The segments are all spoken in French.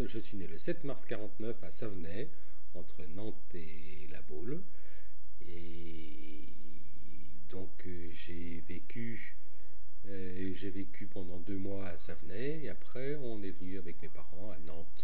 je suis né le 7 mars 49 à Savenay, entre Nantes et La Baule. Et donc j'ai vécu pendant 2 mois à Savenay. Et après, on est venu avec mes parents à Nantes,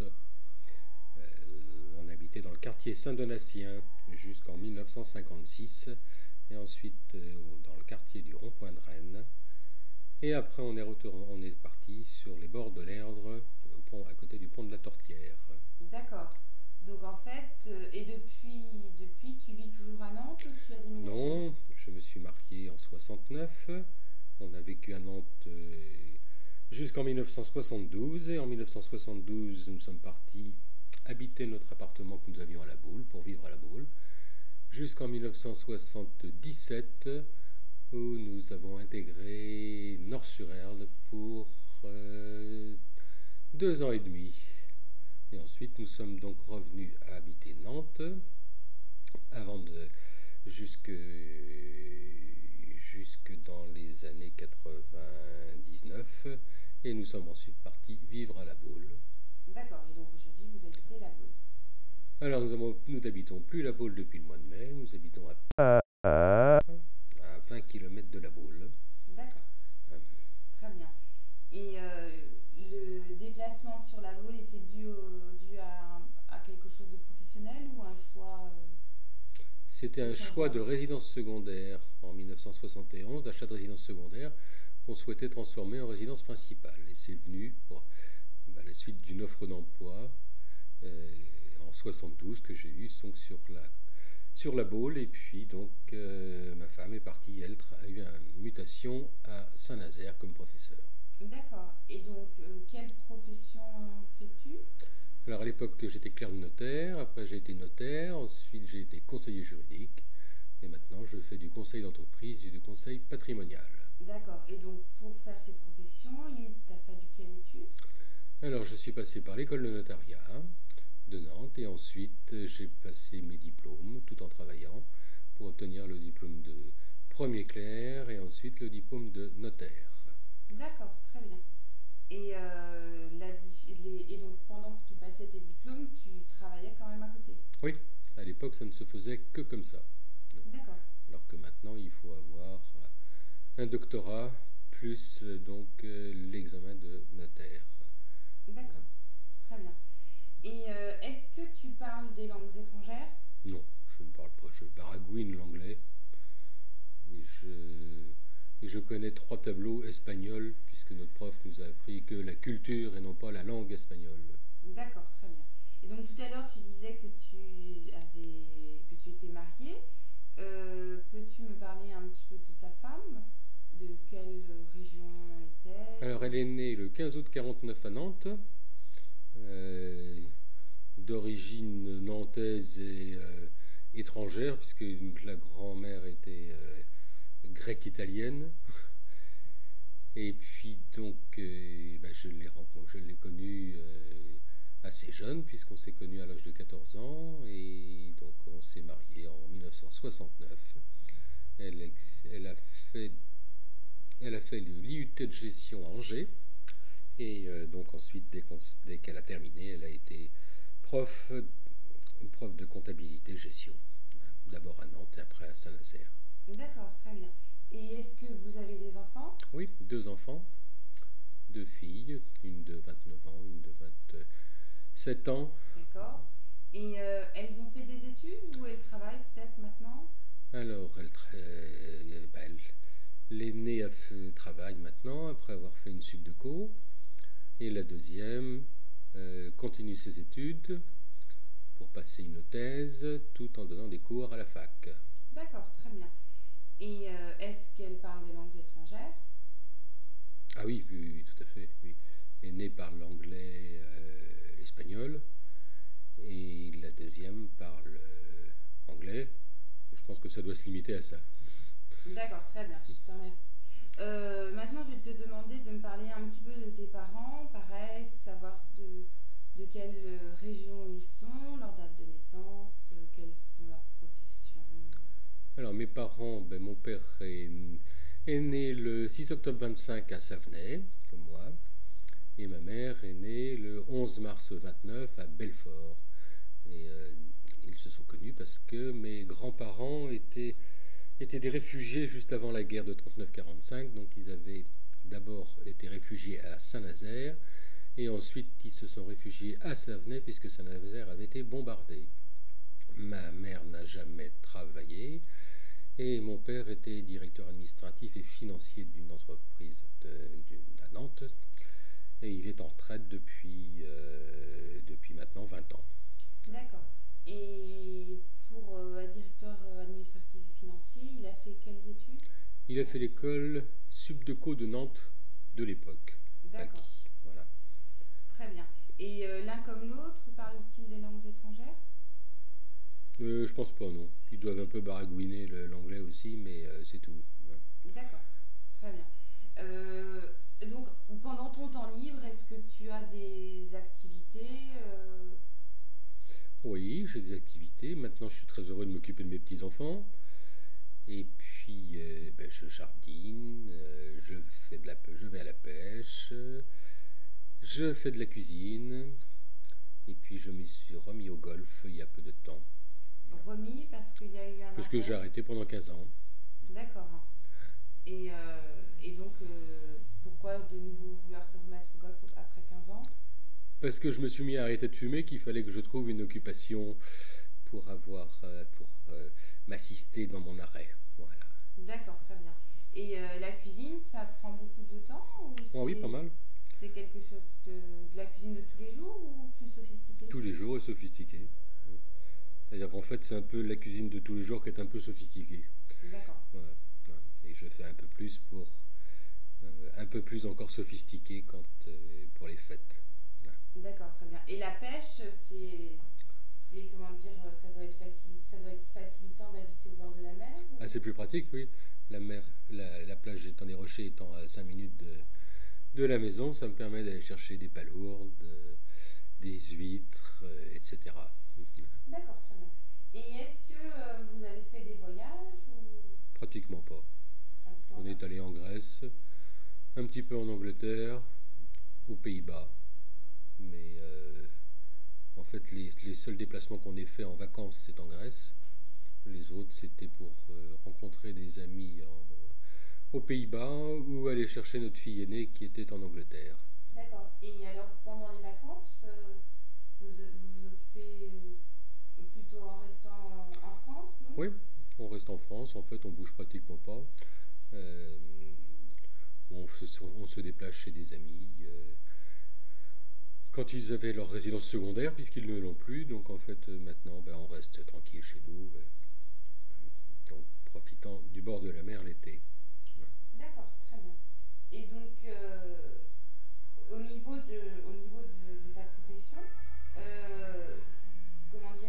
où on habitait dans le quartier Saint-Donatien jusqu'en 1956. Et ensuite dans le quartier du Rond-Point de Rennes. Et après, on est parti sur les bords de l'Erdre, à côté du pont de la Tortière. D'accord. Donc en fait, et depuis, tu vis toujours à Nantes ou tu as déménagé? Non, je me suis marié en 69. On a vécu à Nantes jusqu'en 1972. Et en 1972, nous sommes partis habiter notre appartement que nous avions à La Baule, pour vivre à La Baule, jusqu'en 1977, où nous avons intégré Nord-sur-Erdre pour 2 ans et demi. Et ensuite, nous sommes donc revenus à habiter Nantes, avant de jusque dans les années 99, et nous sommes ensuite partis vivre à La Baule. D'accord, et donc aujourd'hui vous habitez La Baule. Alors nous n'habitons plus La Baule depuis le mois de mai, nous habitons à 20 km de La Baule. D'accord, très bien. Et le déplacement sur La Baule était dû à quelque chose de professionnel ou un choix C'était un choix de résidence secondaire en 1971, d'achat de résidence secondaire qu'on souhaitait transformer en résidence principale. Et c'est venu à la suite d'une offre d'emploi en 72 que j'ai eue donc sur la Baule. Et puis donc ma femme est partie, elle a eu une mutation à Saint-Nazaire comme professeur. D'accord. Et donc quelle profession fais-tu? Alors à l'époque j'étais clerc de notaire, après j'ai été notaire, ensuite j'ai été conseiller juridique, et maintenant je fais du conseil d'entreprise et du conseil patrimonial. D'accord. Et donc pour faire ces professions, il t'a fallu quelle étude? Alors je suis passé par l'école de notariat de Nantes, et ensuite j'ai passé mes diplômes tout en travaillant pour obtenir le diplôme de premier clerc et ensuite le diplôme de notaire. D'accord, très bien. Et, et donc pendant que tu passais tes diplômes, tu travaillais quand même à côté? Oui, à l'époque ça ne se faisait que comme ça. D'accord. Alors que maintenant il faut avoir un doctorat plus donc l'examen de notaire. D'accord, très bien. Et est-ce que tu parles des langues étrangères? Non, je ne parle pas, je baragouine l'anglais. Et je connais 3 tableaux espagnols, puisque notre prof nous a appris que la culture et non pas la langue espagnole. D'accord, très bien. Et donc tout à l'heure tu disais que tu étais marié. Peux-tu me parler un petit peu de ta femme? De quelle région est-elle? Alors elle est née le 15 août 49 à Nantes, d'origine nantaise et étrangère, puisque la grand-mère était grecque-italienne. Et puis donc je l'ai connue assez jeune, puisqu'on s'est connus à l'âge de 14 ans, et donc on s'est mariés en 1969. Elle a fait l'IUT de gestion à Angers, et donc ensuite dès qu'elle a terminé, elle a été prof de comptabilité gestion, d'abord à Nantes et après à Saint-Nazaire. D'accord, très bien. Et est-ce que vous avez des enfants? Oui, 2 enfants, 2 filles, une de 29 ans, une de 27 ans. D'accord. Et elles ont fait des études ou elles travaillent peut-être maintenant? Alors, l'aînée travaille maintenant après avoir fait une sup de co, et la deuxième continue ses études pour passer une thèse tout en donnant des cours à la fac. D'accord, très bien. Et est-ce qu'elle parle des langues étrangères? Ah oui, oui, oui, tout à fait. Oui. L'aînée parle l'anglais, l'espagnol, et la deuxième parle anglais. Je pense que ça doit se limiter à ça. D'accord, très bien, je te remercie. Maintenant, je vais te demander de me parler un petit peu de tes parents, pareil, savoir de quelle région ils sont, leur date de naissance, quelles sont leurs professions. Alors mes parents, mon père est né le 6 octobre 25 à Savenay, comme moi, Et ma mère est née le 11 mars 29 à Belfort. Et ils se sont connus parce que mes grands-parents étaient des réfugiés juste avant la guerre de 39-45. Donc ils avaient d'abord été réfugiés à Saint-Nazaire et ensuite ils se sont réfugiés à Savenay puisque Saint-Nazaire avait été bombardé. Ma mère n'a jamais travaillé et mon père était directeur administratif et financier d'une entreprise à Nantes et il est en retraite depuis maintenant 20 ans. D'accord. Et pour être directeur administratif et financier, il a fait quelles études? Il a fait l'école Subdeco de Nantes de l'époque. D'accord. Voilà. Très bien. Et l'un comme l'autre, parle-t-il des langues étrangères? Je pense pas, non. Ils doivent un peu baragouiner l'anglais aussi, mais c'est tout. D'accord. Très bien. Donc, pendant ton temps libre, est-ce que tu as des activités Oui, j'ai des activités. Maintenant, je suis très heureux de m'occuper de mes petits-enfants. Et puis, je jardine, je vais à la pêche, je fais de la cuisine. Et puis, je me suis remis au golf il y a peu de temps. remis parce qu'il y a eu un Parce que arrêt? j'ai arrêté pendant 15 ans. D'accord. Et donc, pourquoi de nouveau vouloir se remettre au golf après 15 ans? Parce que je me suis mis à arrêter de fumer, qu'il fallait que je trouve une occupation pour m'assister dans mon arrêt. Voilà. D'accord, très bien. Et la cuisine, ça prend beaucoup de temps ou Oh oui, pas mal. c'est quelque chose de la cuisine de tous les jours ou plus sophistiqué? Tous les jours et sophistiqué. C'est-à-dire qu'en fait, c'est un peu la cuisine de tous les jours qui est un peu sophistiquée. D'accord. Voilà. Et je fais un peu plus un peu plus encore sophistiqué pour les fêtes. D'accord, très bien. Et la pêche, c'est comment dire, ça doit être facilitant d'habiter au bord de la mer ou... Ah, c'est plus pratique, oui. La plage étant, les rochers étant à 5 minutes de la maison, ça me permet d'aller chercher des palourdes, des huîtres, etc. D'accord, très bien. Et est-ce que vous avez fait des voyages ou Pratiquement pas. pratiquement On pas? est allé en Grèce, un petit peu en Angleterre, aux Pays-Bas, mais en fait les seuls déplacements qu'on ait fait en vacances c'est en Grèce. Les autres c'était pour rencontrer des amis aux Pays-Bas ou aller chercher notre fille aînée qui était en Angleterre. D'accord. Et alors, pendant les vacances, vous occupez plutôt en restant en France, non? Oui, on reste en France, en fait on bouge pratiquement pas. Euh, on se déplace chez des amis. Quand ils avaient leur résidence secondaire, puisqu'ils ne l'ont plus, donc en fait maintenant on reste tranquille chez nous, en profitant du bord de la mer l'été. D'accord, très bien. Et donc, au niveau de ta profession, euh, comment dire,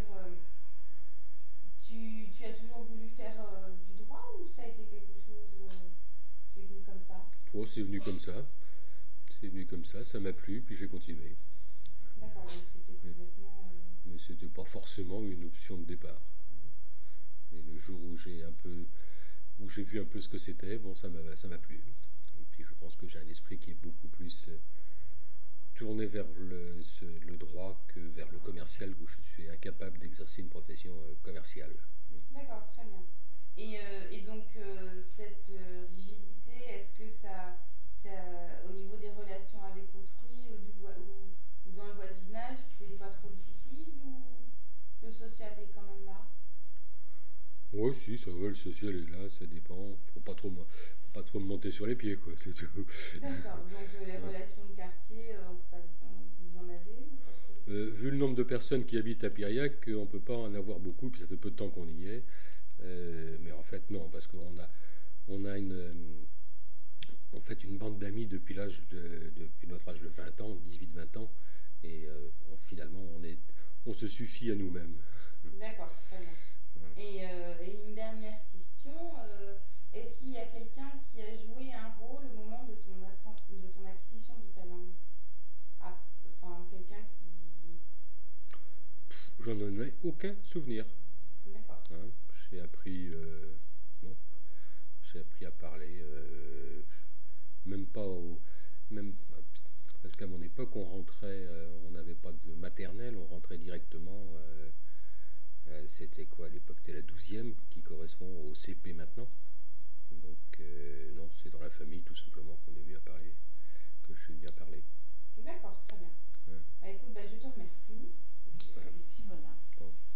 tu as toujours voulu faire du droit ou ça a été quelque chose qui est venu comme ça? Toi, c'est venu comme ça m'a plu, puis j'ai continué. D'accord, donc c'était Mais, complètement... mais c'était pas forcément une option de départ. Mais le jour où j'ai vu un peu ce que c'était, bon, ça m'a plu. Et puis je pense que j'ai un esprit qui est beaucoup plus tourné vers le droit que vers le commercial, où je suis incapable d'exercer une profession commerciale. D'accord, très bien. Et donc, cette rigidité, est-ce que au niveau des relations avec autrui ou dans le voisinage, c'est pas trop difficile ou le social est quand même là? Ouais, si, ça va, le social est là, ça dépend. Faut pas trop me monter sur les pieds, quoi, c'est tout. D'accord, donc les relations de quartier, vous en avez ou pas trop? Vu le nombre de personnes qui habitent à Piriac, on peut pas en avoir beaucoup, puis ça fait peu de temps qu'on y est. Mais en fait, non, parce qu'on a en fait une bande d'amis depuis notre âge de 20 ans, 18-20 ans, et finalement, on se suffit à nous-mêmes. D'accord, très bien. Voilà. Et une dernière question, est-ce qu'il y a quelqu'un qui a joué un rôle au moment de ton acquisition de ta langue? Enfin, quelqu'un qui... J'en ai aucun souvenir. D'accord. Hein. J'ai appris, non, j'ai appris à parler, même pas au, même, parce qu'à mon époque, on rentrait, on n'avait pas de maternelle, on rentrait directement. C'était quoi à l'époque? C'était la 12e qui correspond au CP maintenant. Donc, non, c'est dans la famille tout simplement qu'on est venu à parler, que je suis venu à parler. D'accord, très bien. Ouais. Bah, écoute, bah, je te remercie. Et puis voilà. Bon.